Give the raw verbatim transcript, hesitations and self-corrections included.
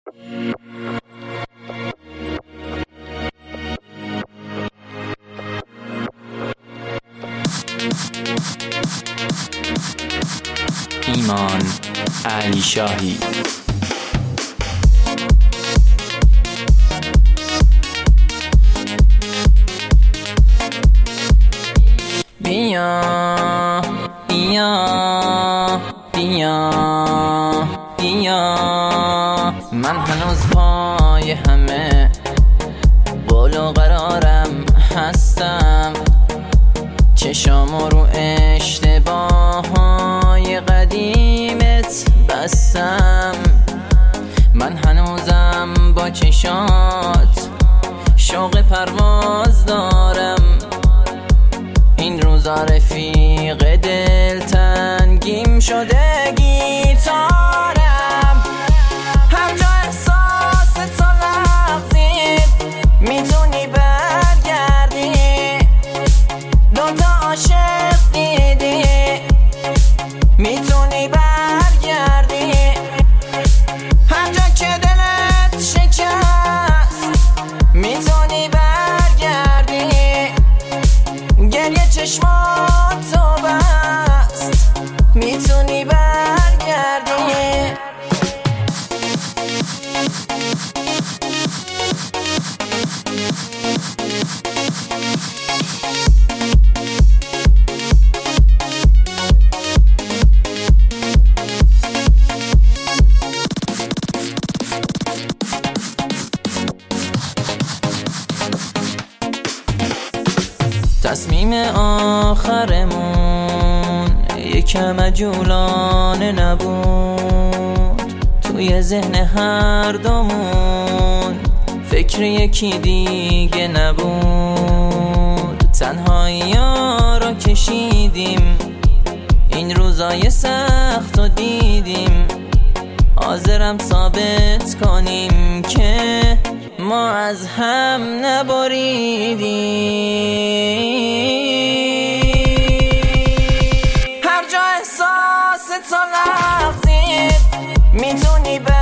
ایمان علی شاهی. بیا بیا بیا بیا، من هنوز پای همه قول و قرارم هستم، چشامو رو اشتباههای قدیمت بستم. من هنوزم با چشات شوق پرواز دارم، این روزا رفیق دلتنگیم شده گیتارم. هر جا احساس تو لغزید میتونی برگردی، دوتا عاشق دیدی میتونی برگردی. هر جا که دلت شکست میتونی برگردی، گریه چشماتو بست میتونی برگردی. تصمیم آخرمون یکم عجولانه نبود، توی ذهن هر دومون فکر یکی دیگه نبود. تنهایی ها رو کشیدیم، این روزای سخت رو دیدیم، حاضرم ثابت کنیم که ما از هم نبریدیم. هر جا احساس تو لغزید میتونی